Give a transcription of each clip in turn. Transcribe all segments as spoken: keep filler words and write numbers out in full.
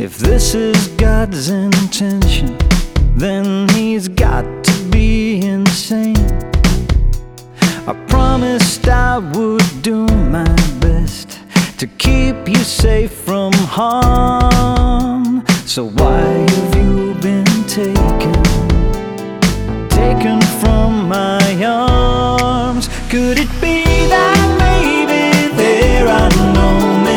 If this is God's intention, then he's got to be insane. I promised I would do my best to keep you safe from harm. So why have you been taken, taken from my arms? Could it be that maybe there are no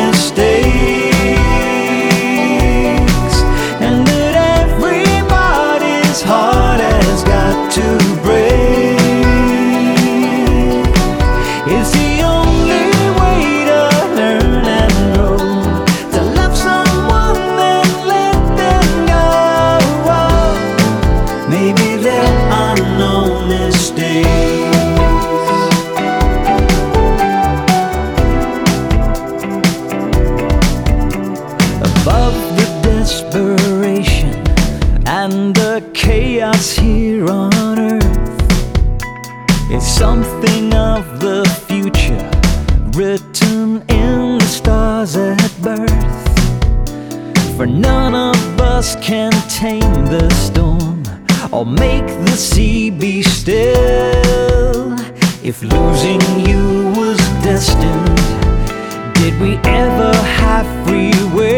mistakes, and that everybody's heart has got to break? It's the only way to learn and grow, to love someone and let them go. Maybe there are no mistakes. Above the desperation and the chaos here on earth is something of the future written in the stars at birth. For none of us can tame the storm or make the sea be still. If losing you was destined, did we ever have free will?